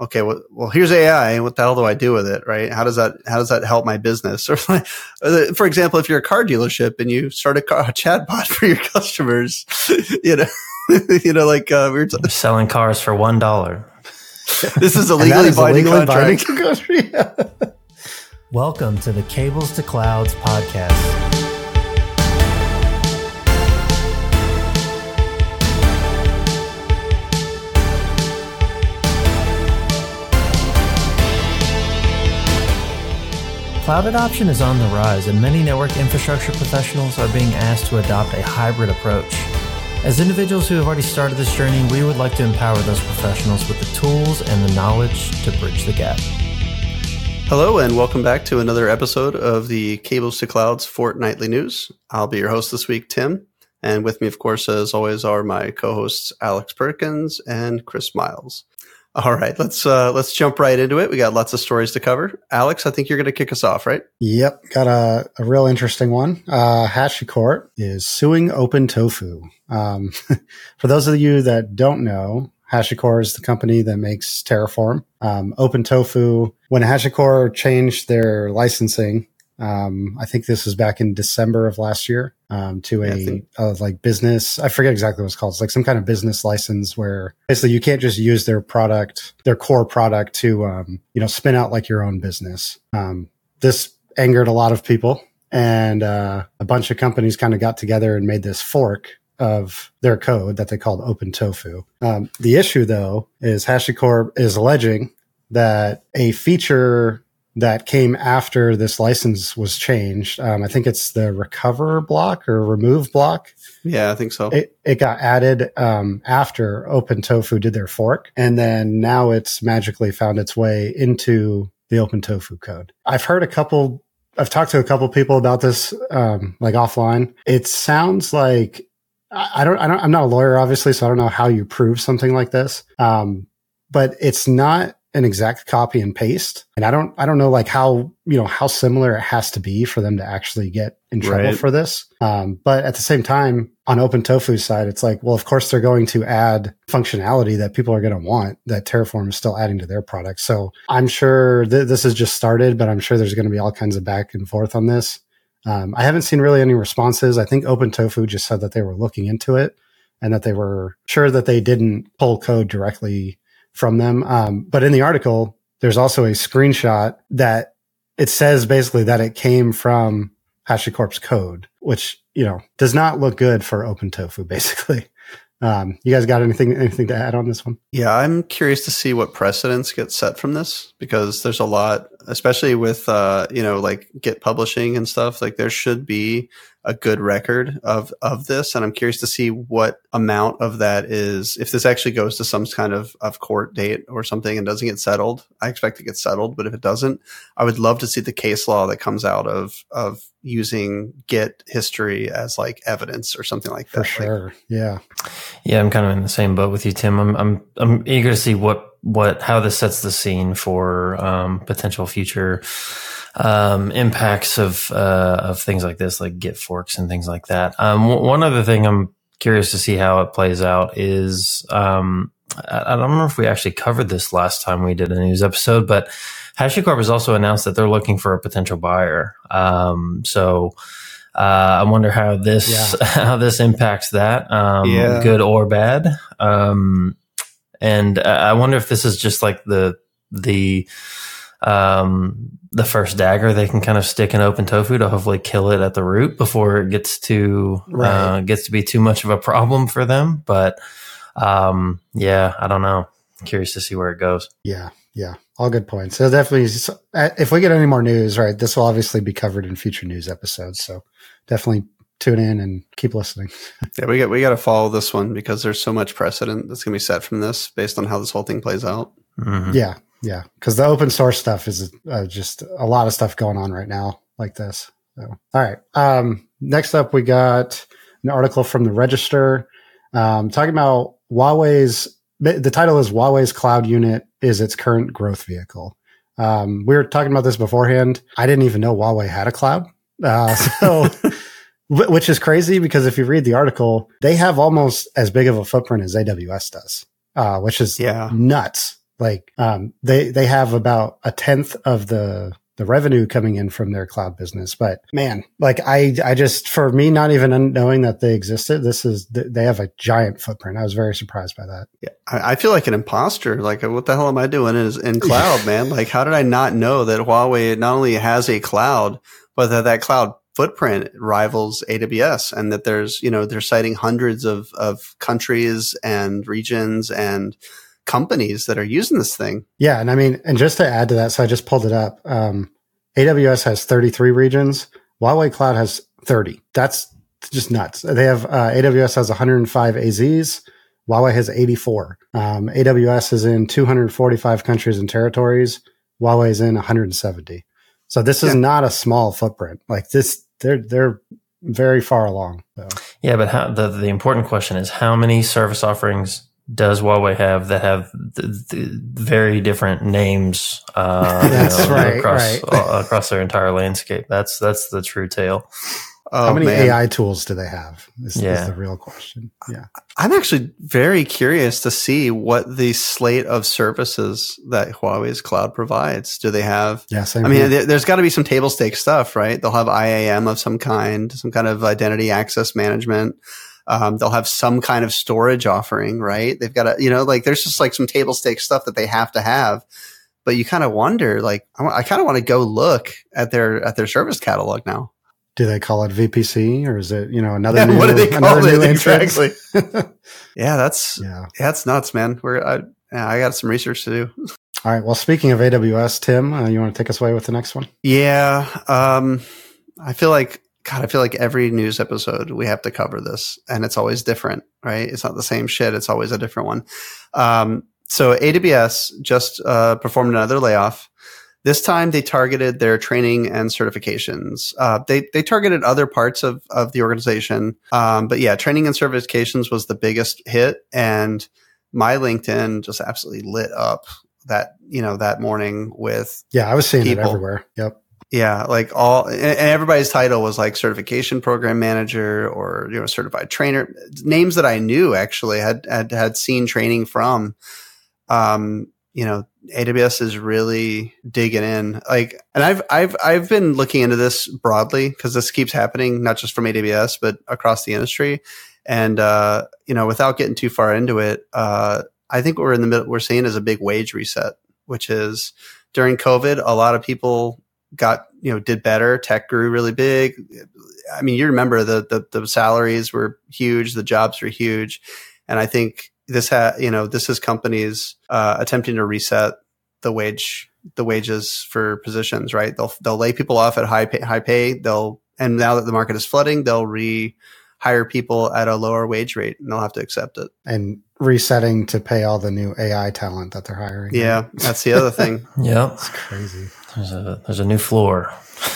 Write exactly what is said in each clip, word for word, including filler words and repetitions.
okay, well, well, here's A I, and what the hell do I do with it, right? How does that how does that help my business? Or, for example, if you're a car dealership and you start a, car, a chatbot for your customers, you know, you know, like uh, we were t- selling cars for one dollar. This is a legally is binding a contract. Binding contract. Welcome to the Cables to Clouds podcast. Cloud adoption is on the rise, and many network infrastructure professionals are being asked to adopt a hybrid approach. As individuals who have already started this journey, we would like to empower those professionals with the tools and the knowledge to bridge the gap. Hello, and welcome back to another episode of the Cables to Clouds Fortnightly News. I'll be your host this week, Tim, and with me, of course, as always, are my co-hosts Alex Perkins and Chris Miles. All right, let's uh, let's jump right into it. We got lots of stories to cover. Alex, I think you're going to kick us off, right? Yep, got a, a real interesting one. Uh, HashiCorp is suing OpenTofu. Um, for those of you that don't know, HashiCorp is the company that makes Terraform. Um, OpenTofu, when HashiCorp changed their licensing, um, I think this was back in December of last year, um, to a, yeah, think- uh, like business, I forget exactly what it's called. It's like some kind of business license where basically you can't just use their product, their core product to, um, you know, spin out like your own business. Um, this angered a lot of people, and, uh, a bunch of companies kind of got together and made this fork of their code that they called OpenTofu. Um, the issue though is HashiCorp is alleging that a feature that came after this license was changed. Um, I think it's the recover block or remove block. Yeah, I think so. It, it got added um, after OpenTofu did their fork, and then now it's magically found its way into the OpenTofu code. I've heard a couple, I've talked to a couple people about this, um, like offline. It sounds like, I don't, I don't, I'm not a lawyer, obviously, so I don't know how you prove something like this. Um, but it's not an exact copy and paste. And I don't, I don't know like how, you know, how similar it has to be for them to actually get in trouble right. for this. Um, but at the same time, on OpenTofu's side, it's like, well, of course they're going to add functionality that people are going to want that Terraform is still adding to their product. So I'm sure th- this has just started, but I'm sure there's going to be all kinds of back and forth on this. Um, I haven't seen really any responses. I think OpenTofu just said that they were looking into it and that they were sure that they didn't pull code directly from them. Um, but in the article, there's also a screenshot that it says basically that it came from HashiCorp's code, which, you know, does not look good for OpenTofu, basically. Um, you guys got anything, anything to add on this one? Yeah, I'm curious to see what precedents get set from this, because there's a lot, especially with, uh, you know, like Git publishing and stuff, like there should be a good record of, of this. And I'm curious to see what amount of that is, if this actually goes to some kind of, of court date or something and doesn't get settled. I expect it gets settled, but if it doesn't, I would love to see the case law that comes out of, of using Git history as like evidence or something like that. For sure. Like, yeah. Yeah, I'm kind of in the same boat with you, Tim. I'm I'm I'm eager to see what what how this sets the scene for um, potential future um, impacts of uh, of things like this, like Git forks and things like that. Um, w- one other thing I'm curious to see how it plays out is um, I, I don't remember if we actually covered this last time we did a news episode, but HashiCorp has also announced that they're looking for a potential buyer. Um, so. Uh, I wonder how this yeah. how this impacts that, um, yeah. good or bad. Um, and I wonder if this is just like the the um, the first dagger they can kind of stick in OpenTofu to hopefully kill it at the root before it gets to right. uh, gets to be too much of a problem for them. But um, yeah, I don't know. Curious to see where it goes. Yeah, yeah. All good points. So definitely, if we get any more news, right, this will obviously be covered in future news episodes. So definitely tune in and keep listening. Yeah, we got we got to follow this one because there's so much precedent that's going to be set from this based on how this whole thing plays out. Mm-hmm. Yeah, yeah. Because the open source stuff is uh, just a lot of stuff going on right now like this. So, all right. Um, next up, we got an article from the Register um, talking about Huawei's. The title is Huawei's Cloud Unit is its current growth vehicle. Um, we were talking about this beforehand. I didn't even know Huawei had a cloud. Uh, so, which is crazy because if you read the article, they have almost as big of a footprint as A W S does, uh, which is yeah. nuts. like um, they they have about a tenth of the the revenue coming in from their cloud business. But man, like I I just, for me, not even knowing that they existed, this is, they have a giant footprint. I was very surprised by that. Yeah, I, I feel like an imposter. Like, what the hell am I doing in, in cloud, man? Like, how did I not know that Huawei not only has a cloud, but that that cloud footprint rivals A W S, and that there's, you know, they're citing hundreds of, of countries and regions and companies that are using this thing. Yeah. And I mean, and just to add to that, so I just pulled it up. Um, A W S has thirty-three regions. Huawei Cloud has thirty. That's just nuts. They have, uh, A W S has one hundred five A Zs. Huawei has eighty-four. Um, A W S is in two hundred forty-five countries and territories. Huawei is in one hundred seventy. So this is yeah. not a small footprint. Like this, they're, they're very far along. So. Yeah. But how, the, the important question is, how many service offerings does Huawei have that have the, the very different names uh, that's you know, right, across right. uh, across their entire landscape? That's that's the true tale. Oh, How many man. A I tools do they have? Is, yeah. is the real question. Yeah, I'm actually very curious to see what the slate of services that Huawei's cloud provides. Do they have? Yeah, same I mean, here. there, there's got to be some table stakes stuff, right? They'll have I A M of some kind, some kind of identity access management. Um, they'll have some kind of storage offering, right? They've got to, you know, like there's just like some table stakes stuff that they have to have. But you kind of wonder, like, I, I kind of want to go look at their at their service catalog now. Do they call it V P C, or is it, you know, another Yeah, new, what do they call it? exactly. yeah, that's yeah. yeah, that's nuts, man. We're I, yeah, I got some research to do. All right. Well, speaking of A W S, Tim, uh, you want to take us away with the next one? Yeah, um, I feel like God. I feel like every news episode we have to cover this, and it's always different, right? It's not the same shit. It's always a different one. Um, so A W S just uh, performed another layoff. This time they targeted their training and certifications. Uh, they they targeted other parts of, of the organization. Um, but yeah, training and certifications was the biggest hit. And my LinkedIn just absolutely lit up that, you know, that morning with Yeah, I was seeing people. it everywhere. Yep. Yeah, like all, and everybody's title was like certification program manager or, you know, certified trainer. Names that I knew actually had had, had seen training from. Um, you know, A W S is really digging in. Like, and I've I've I've been looking into this broadly because this keeps happening, not just from A W S but across the industry. And uh, you know, without getting too far into it, uh, I think what we're in the middle, we're seeing is a big wage reset, which is during COVID, a lot of people got, you know, did better. Tech grew really big. I mean, you remember the the, the salaries were huge, the jobs were huge, and I think this ha, you know, this is companies uh, attempting to reset the wage, the wages for positions, right? They'll they'll lay people off at high pay, high pay. They'll, and now that the market is flooding, they'll re-hire people at a lower wage rate, and they'll have to accept it. And resetting to pay all the new A I talent that they're hiring. Yeah, that's the other thing. Yeah, it's crazy. There's a there's a new floor.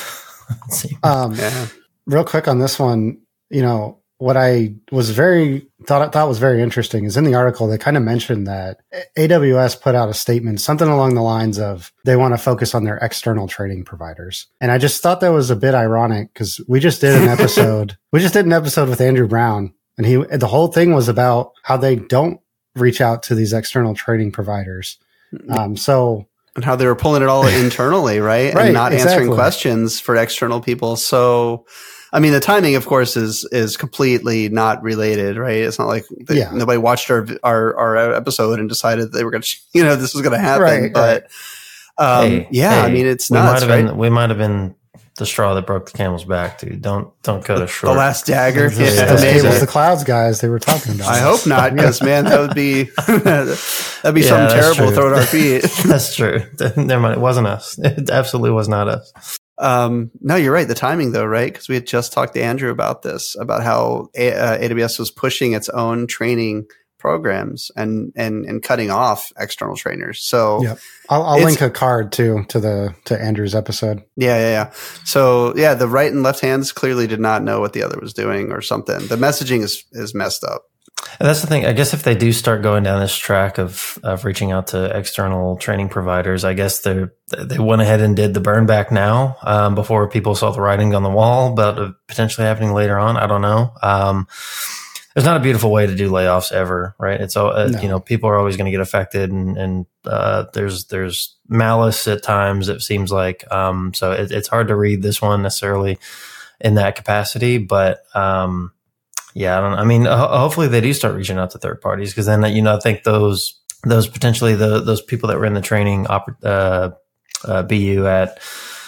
um, yeah. Real quick on this one, you know, what I was very thought thought was very interesting is in the article they kind of mentioned that A W S put out a statement, something along the lines of they want to focus on their external training providers. And I just thought that was a bit ironic because we just did an episode, we just did an episode with Andrew Brown, and he the whole thing was about how they don't reach out to these external training providers. Um, so. And how they were pulling it all internally, right? Right, and not exactly. answering questions for external people. So, I mean, the timing, of course, is is completely not related, right? It's not like they, yeah. nobody watched our, our our episode and decided they were going to, you know, this was going to happen. Right, but right. Um, hey, yeah, hey, I mean, it's we nuts, might have right? been we might have been the straw that broke the camel's back, dude. Don't don't cut us short. The last dagger. Those Yeah, those amazing. cables, the clouds guys, they were talking about. I hope not, because man, that would be that'd be Yeah, something that's terrible true. thrown at our feet. That's true. Never mind. It wasn't us. It absolutely was not us. Um, no, you're right. The timing, though, right? Because we had just talked to Andrew about this, about how A- uh, A W S was pushing its own training programs and and and cutting off external trainers. So Yep. I'll, I'll link a card too to the to Andrew's episode. yeah, yeah, yeah. So yeah, the right and left hands clearly did not know what the other was doing or something. The messaging is is messed up. And that's the thing. I guess if they do start going down this track of of reaching out to external training providers, I guess they they went ahead and did the burn back now um, before people saw the writing on the wall about it potentially happening later on. I don't know. Um, there's not a beautiful way to do layoffs ever, right? It's all, uh, No. you know, people are always going to get affected, and, and, uh, there's, there's malice at times, it seems like. Um, so it, it's hard to read this one necessarily in that capacity, but, um, yeah, I don't, I mean, ho- hopefully they do start reaching out to third parties, because then, you know, I think those, those potentially the, those people that were in the training, op- uh, uh, B U at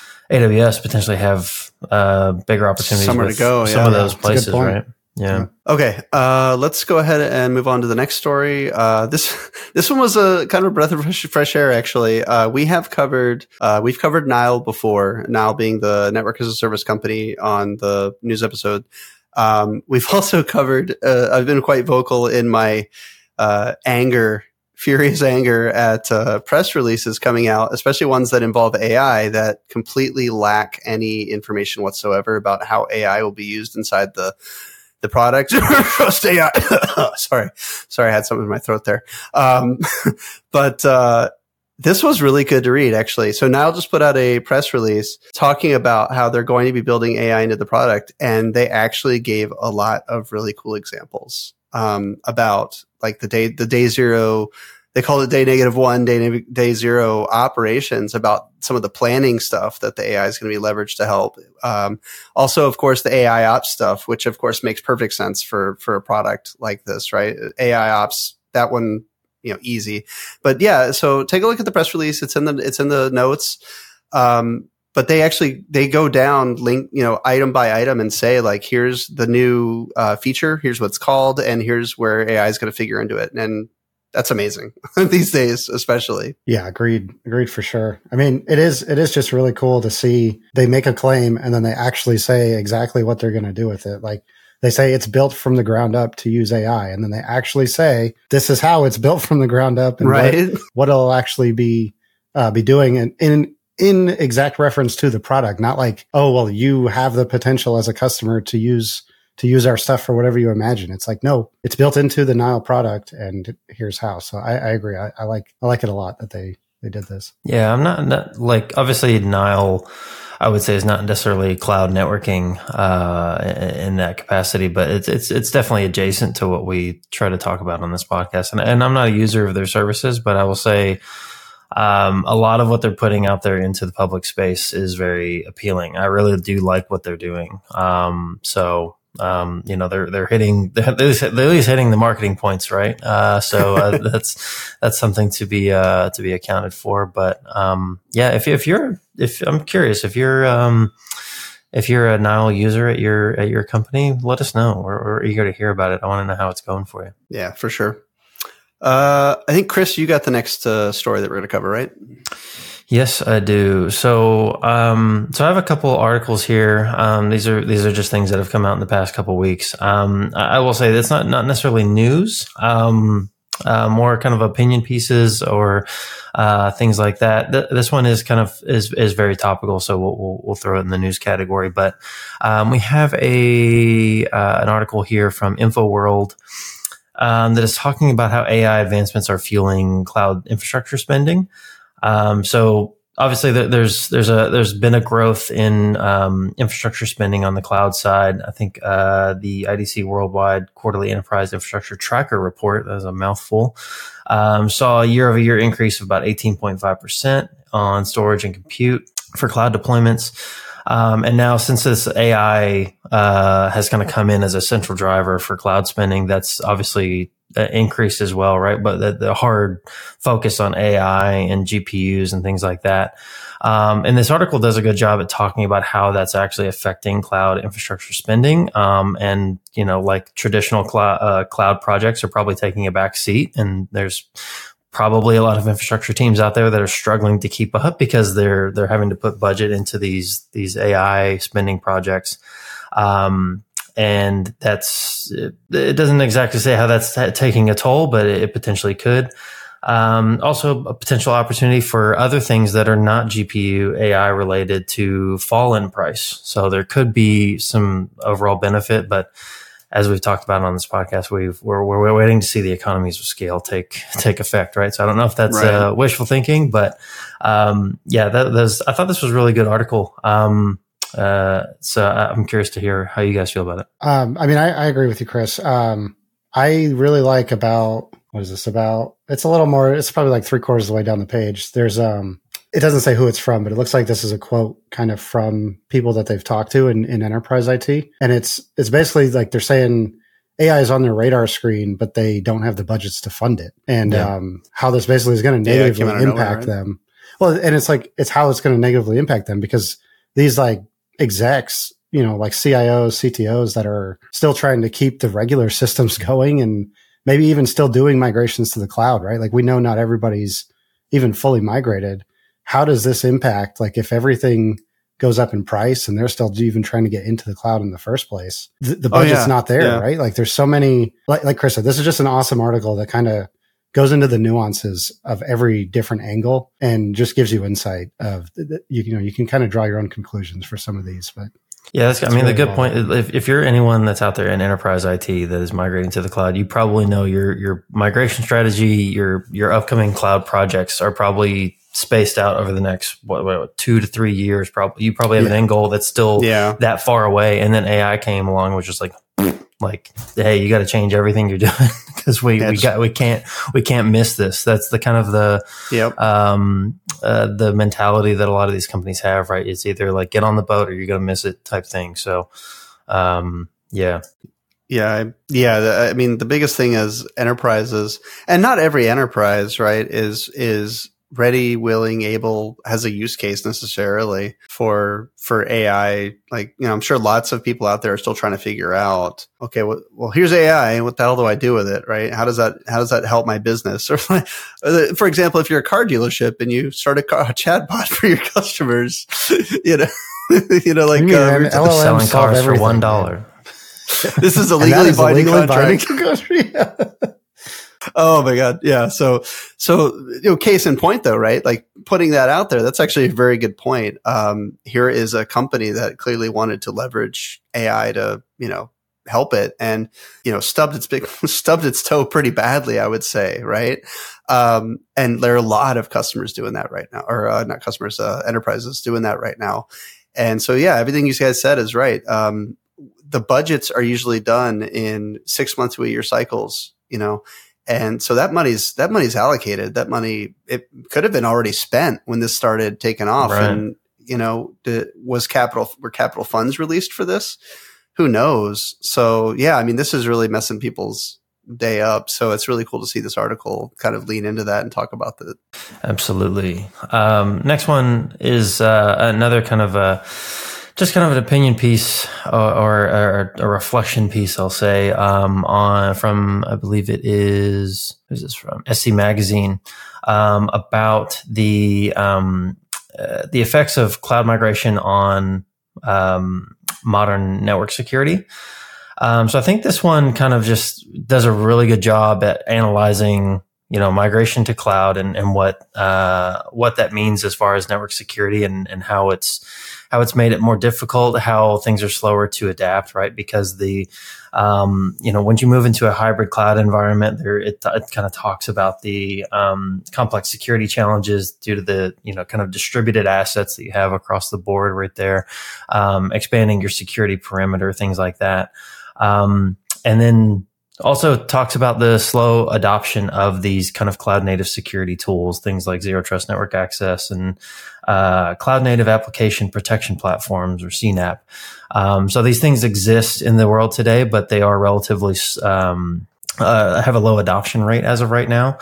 A W S potentially have, uh, bigger opportunities Somewhere to go, some yeah. of those That's a good places, point. right? Yeah. Okay, uh, let's go ahead and move on to the next story. Uh, this this one was a kind of a breath of fresh, fresh air, actually. Uh, we have covered uh, we've covered Nile before. Nile being the network as a service company on the news episode. Um, we've also covered. Uh, I've been quite vocal in my uh, anger, furious anger at uh, press releases coming out, especially ones that involve A I that completely lack any information whatsoever about how A I will be used inside the. The product, trust A I. sorry, sorry, I had something in my throat there. Um, but uh, this was really good to read, actually. So Nile just put out a press release talking about how they're going to be building A I into the product, and they actually gave a lot of really cool examples um, about like the day, the day zero. They call it day negative one, day day zero operations, about some of the planning stuff that the A I is going to be leveraged to help. Um, also, of course, the A I ops stuff, which of course makes perfect sense for for a product like this, right? A I ops, that one, you know, easy. But yeah, so take a look at the press release. It's in the it's in the notes. Um, but they actually they go down link, you know, item by item and say like, here's the new uh, feature, here's what it's called, and here's where A I is going to figure into it. And that's amazing these days, especially. Yeah, agreed. Agreed for sure. I mean, it is, it is just really cool to see they make a claim and then they actually say exactly what they're going to do with it. Like they say it's built from the ground up to use A I. And then they actually say, this is how it's built from the ground up and right. what, what it'll actually be, uh, be doing in, in, in exact reference to the product. Not like, oh, well, you have the potential as a customer to use to use our stuff for whatever you imagine. It's like, no, it's built into the Nile product and here's how. So I, I agree. I, I like, I like it a lot that they, they did this. Yeah. I'm not, not like, obviously Nile, I would say, is not necessarily cloud networking, uh, in that capacity, but it's, it's, it's definitely adjacent to what we try to talk about on this podcast. And, and I'm not a user of their services, but I will say, um, a lot of what they're putting out there into the public space is very appealing. I really do like what they're doing. Um, so, Um, you know, they're, they're hitting, they're at least, they're at least hitting the marketing points, right? Uh, so, uh, that's, that's something to be, uh, to be accounted for. But, um, yeah, if, if you're, if I'm curious, if you're, um, if you're a Nile user at your, at your company, let us know. We're, we're eager to hear about it. I want to know how it's going for you. Yeah, for sure. Uh, I think Chris, you got the next, uh, story that we're going to cover, right? Yes, I do. So, um, so I have a couple articles here. Um, these are, these are just things that have come out in the past couple of weeks. Um, I, I will say that's not, not necessarily news. Um, uh, more kind of opinion pieces or, uh, things like that. Th- this one is kind of, is, is very topical. So we'll, we'll, we'll throw it in the news category, but, um, we have a, uh, an article here from InfoWorld, um, that is talking about how A I advancements are fueling cloud infrastructure spending. Um, so obviously there's, there's a, there's been a growth in, um, infrastructure spending on the cloud side. I think, uh, the I D C Worldwide Quarterly Enterprise Infrastructure Tracker report, that was a mouthful, um, saw a year over year increase of about eighteen point five percent on storage and compute for cloud deployments. Um, and now since this A I, uh, has kind of come in as a central driver for cloud spending, that's obviously increased as well, right? But the, the hard focus on A I and G P Us and things like that. Um, and this article does a good job at talking about how that's actually affecting cloud infrastructure spending. Um, and, you know, like traditional cloud, uh, cloud projects are probably taking a back seat, and there's probably a lot of infrastructure teams out there that are struggling to keep up because they're, they're having to put budget into these, these A I spending projects. Um, And that's, it doesn't exactly say how that's taking a toll, but it potentially could. Um, also a potential opportunity for other things that are not G P U A I related to fall in price. So there could be some overall benefit, but as we've talked about on this podcast, we've, we're, we're waiting to see the economies of scale take, take effect, right? So I don't know if that's right. uh, wishful thinking, but, um, yeah, that, that's, I thought this was a really good article. Um, Uh, so I'm curious to hear how you guys feel about it. Um, I mean, I, I agree with you, Chris. Um, I really like about, what is this about? It's a little more, it's probably like three quarters of the way down the page. There's, um, it doesn't say who it's from, but it looks like this is a quote kind of from people that they've talked to in, in enterprise I T. And it's, it's basically like they're saying A I is on their radar screen, but they don't have the budgets to fund it. And, yeah. um, how this basically is going to negatively yeah, impact nowhere, right? them. Well, and it's like, it's how it's going to negatively impact them, because these like execs, you know, like C I Os, C T Os that are still trying to keep the regular systems going and maybe even still doing migrations to the cloud, right? Like we know not everybody's even fully migrated. How does this impact, like if everything goes up in price and they're still even trying to get into the cloud in the first place, the, the budget's oh, yeah. not there, yeah. right? Like there's so many, like, like Chris said, this is just an awesome article that kind of goes into the nuances of every different angle and just gives you insight of, you, you know, you can kind of draw your own conclusions for some of these, but yeah, that's, I mean, really the good point, if, if you're anyone that's out there in enterprise I T that is migrating to the cloud, you probably know your, your migration strategy, your, your upcoming cloud projects are probably spaced out over the next, what, what two to three years. Probably, you probably have yeah. an end goal that's still yeah. that far away. And then A I came along, which is like, like, hey, you got to change everything you're doing because we, we got, we can't, we can't miss this. That's the kind of the, yep. um, uh, the mentality that a lot of these companies have, right? It's either like get on the boat or you're going to miss it type thing. So, um, yeah. Yeah. Yeah. I mean, the biggest thing is enterprises, and not every enterprise, right, is, is, ready, willing, able, has a use case necessarily for for A I. Like, you know, I'm sure lots of people out there are still trying to figure out, okay, well, well here's A I. What the hell do I do with it, right? How does that how does that help my business? Or, for example, if you're a car dealership and you start a, car, a chatbot for your customers, you know, you know, like um, selling cars for one dollar. This is a legally binding contract. Binding Oh my God. Yeah. So, so, you know, case in point though, right? Like putting that out there, that's actually a very good point. Um, here is a company that clearly wanted to leverage A I to, you know, help it and, you know, stubbed its big, stubbed its toe pretty badly, I would say. Right. Um, and there are a lot of customers doing that right now, or uh, not customers, uh, enterprises doing that right now. And so, yeah, everything you guys said is right. Um, the budgets are usually done in six months to a year cycles, you know. And so that money's, that money's allocated. That money, it could have been already spent when this started taking off. Right. And, you know, did, was capital, were capital funds released for this? Who knows? So yeah, I mean, this is really messing people's day up. So it's really cool to see this article kind of lean into that and talk about that. Absolutely. Um, next one is, uh, another kind of a, just kind of an opinion piece or, or, or a reflection piece, I'll say, um, on from, I believe it is, who's this from? S C Magazine, um, about the, um, uh, the effects of cloud migration on, um, modern network security. Um, so I think this one kind of just does a really good job at analyzing, you know, migration to cloud and, and what, uh, what that means as far as network security and, and how it's, how it's made it more difficult, how things are slower to adapt, right? Because the, um, you know, when you move into a hybrid cloud environment, there, it, it kind of talks about the, um, complex security challenges due to the, you know, kind of distributed assets that you have across the board right there, um, expanding your security perimeter, things like that. Um, and then, also talks about the slow adoption of these kind of cloud native security tools, things like zero trust network access and uh, cloud native application protection platforms, or C NAP. Um, so these things exist in the world today, but they are relatively um, uh, have a low adoption rate as of right now.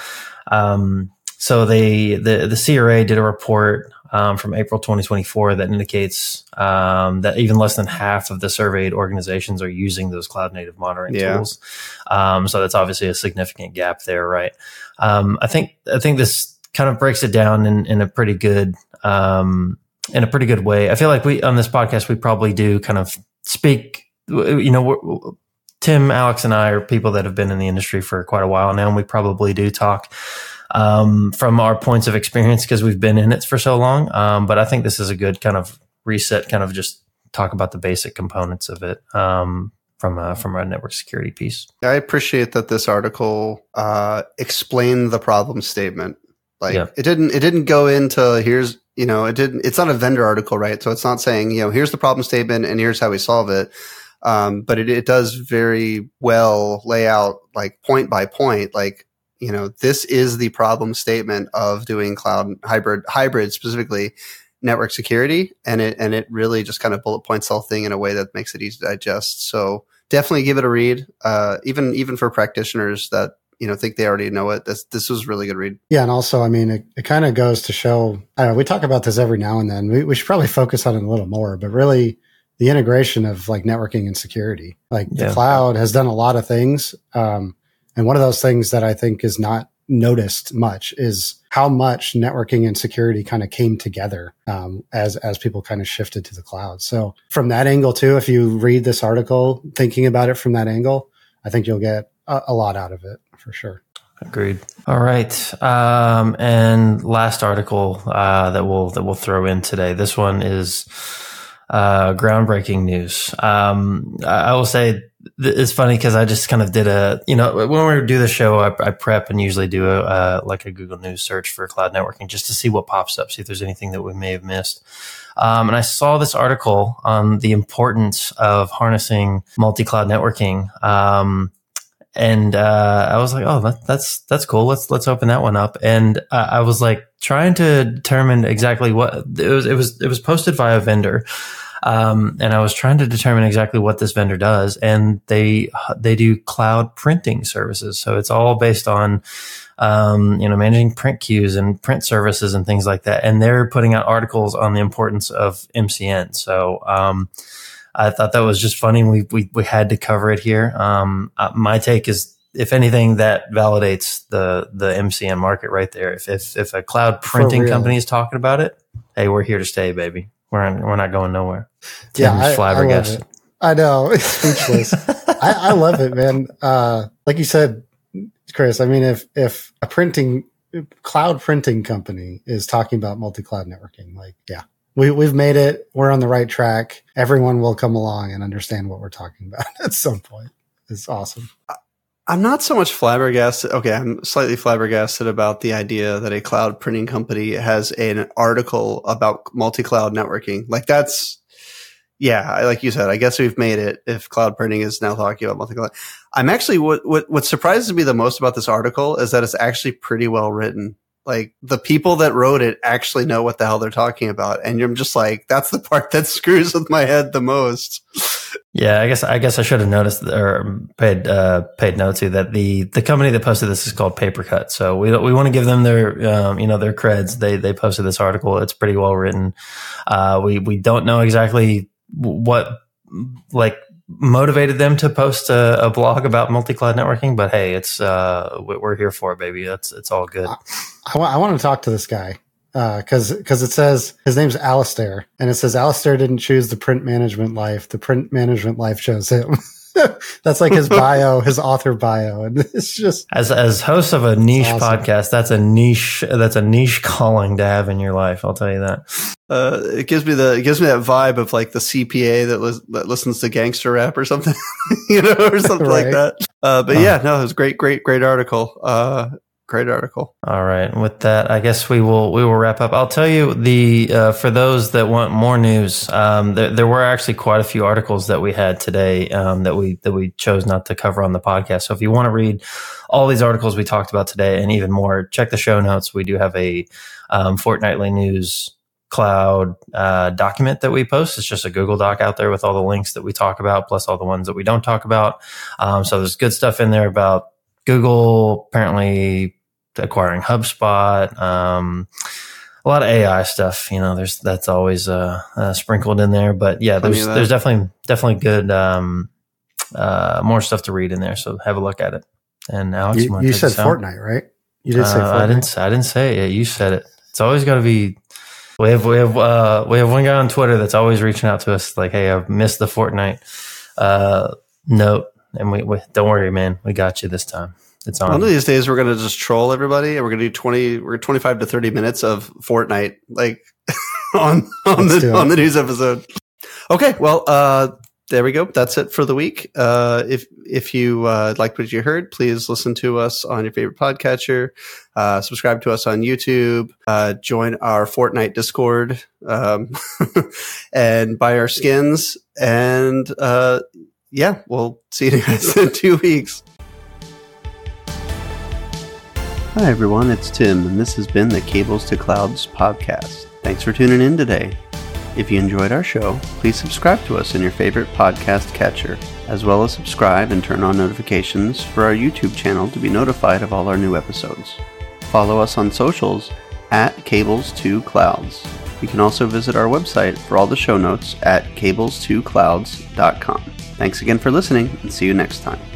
Um, so they the the C R A did a report Um, from April twenty twenty-four that indicates um, that even less than half of the surveyed organizations are using those cloud native monitoring yeah. tools. Um, so that's obviously a significant gap there, right? Um, I think I think this kind of breaks it down in, in a pretty good um, in a pretty good way. I feel like we on this podcast we probably do kind of speak. You know, we're, Tim, Alex, and I are people that have been in the industry for quite a while now, and we probably do talk um, from our points of experience because we've been in it for so long. Um, but I think this is a good kind of reset, kind of just talk about the basic components of it um, from a, from a network security piece. I appreciate that this article uh, explained the problem statement. Like yeah. it didn't, it didn't go into here's, you know, it didn't, it's not a vendor article, right? So it's not saying, you know, here's the problem statement and here's how we solve it. Um, but it, it does very well lay out like point by point, like, you know, this is the problem statement of doing cloud hybrid, hybrid specifically network security. And it, and it really just kind of bullet points the whole thing in a way that makes it easy to digest. So definitely give it a read. Uh, even, even for practitioners that, you know, think they already know it. This, this was a really good read. Yeah. And also, I mean, it, it kind of goes to show, I don't know, we talk about this every now and then. We, we should probably focus on it a little more, but really the integration of like networking and security, like yeah. the cloud has done a lot of things. Um, and one of those things that I think is not noticed much is how much networking and security kind of came together, um, as, as people kind of shifted to the cloud. So from that angle too, if you read this article, thinking about it from that angle, I think you'll get a, a lot out of it. For sure. Agreed. All right. Um, and last article uh, that we'll that we'll throw in today. This one is uh, groundbreaking news. Um, I, I will say th- it's funny because I just kind of did a, you know, when we do the show, I, I prep and usually do a uh, like a Google News search for cloud networking just to see what pops up, see if there's anything that we may have missed. Um, and I saw this article on the importance of harnessing multi-cloud networking. Um, And, uh, I was like, oh, that, that's, that's cool. Let's, let's open that one up. And uh, I was like trying to determine exactly what it was. It was, it was posted via a vendor. Um, and I was trying to determine exactly what this vendor does. And they, they do cloud printing services. So it's all based on, um, you know, managing print queues and print services and things like that. And they're putting out articles on the importance of M C N. So, um, I thought that was just funny. We we we had to cover it here. Um, uh, my take is, if anything, that validates the the M C N market right there. If if if a cloud printing company is talking about it, hey, we're here to stay, baby. We're in, we're not going nowhere. Tim's yeah, I, flabbergasted. I, I know, it's speechless. I, I love it, man. Uh, like you said, Chris. I mean, if if a printing cloud printing company is talking about multi-cloud networking, like, yeah. We, we've made it. We're on the right track. Everyone will come along and understand what we're talking about at some point. It's awesome. I'm not so much flabbergasted. Okay, I'm slightly flabbergasted about the idea that a cloud printing company has an article about multi-cloud networking. Like that's, yeah, like you said, I guess we've made it if cloud printing is now talking about multi-cloud. I'm actually, what, what, what surprises me the most about this article is that it's actually pretty well written. Like the people that wrote it actually know what the hell they're talking about. And I'm just like, that's the part that screws with my head the most. Yeah, I guess I guess I should have noticed or paid uh, paid note to that the the company that posted this is called Papercut. So we we want to give them their um, you know their creds. They they posted this article. It's pretty well written. Uh, we we don't know exactly what like motivated them to post a, a blog about multi-cloud networking, but hey, it's uh we're here for it, baby. That's it's all good. I, I, I want to talk to this guy because uh, because it says his name's Alistair, and it says Alistair didn't choose the print management life. The print management life chose him. That's like his bio, his author bio, and it's just as as host of a niche awesome. podcast. That's a niche. That's a niche calling to have in your life. I'll tell you that. Uh, it gives me the it gives me that vibe of like the C P A that, lis- that listens to gangster rap or something, you know, or something right. like that. Uh, but yeah, no, it was a great, great, great article. Uh, Great article. All right. And with that, I guess we will we will wrap up. I'll tell you the uh, for those that want more news, um, there, there were actually quite a few articles that we had today um, that we that we chose not to cover on the podcast. So if you want to read all these articles we talked about today and even more, check the show notes. We do have a um, fortnightly news cloud uh, document that we post. It's just a Google Doc out there with all the links that we talk about, plus all the ones that we don't talk about. Um, so there's good stuff in there about Google apparently acquiring HubSpot, um, a lot of A I stuff. You know, there's that's always uh, uh, sprinkled in there. But yeah, there's there's definitely definitely good um, uh, more stuff to read in there. So have a look at it. And Alex, you, you, you said Fortnite, right? You did say uh, Fortnite. I didn't. I didn't say it. You said it. It's always got to be. We have we have uh, we have one guy on Twitter that's always reaching out to us like, "Hey, I've missed the Fortnite uh, note." And we, we don't worry, man. We got you this time. It's on. One of these days, we're going to just troll everybody, and we're going to do twenty, we're twenty-five to thirty minutes of Fortnite, like on on Let's the on the news episode. Okay, well, uh, there we go. That's it for the week. Uh, if if you uh, liked what you heard, please listen to us on your favorite podcatcher. Uh, subscribe to us on YouTube. Uh, join our Fortnite Discord, um, and buy our skins. And uh, yeah, we'll see you guys in two weeks. Hi, everyone. It's Tim, and this has been the Cables to Clouds podcast. Thanks for tuning in today. If you enjoyed our show, please subscribe to us in your favorite podcast catcher, as well as subscribe and turn on notifications for our YouTube channel to be notified of all our new episodes. Follow us on socials at Cables to Clouds. You can also visit our website for all the show notes at cables to clouds dot com. Thanks again for listening, and see you next time.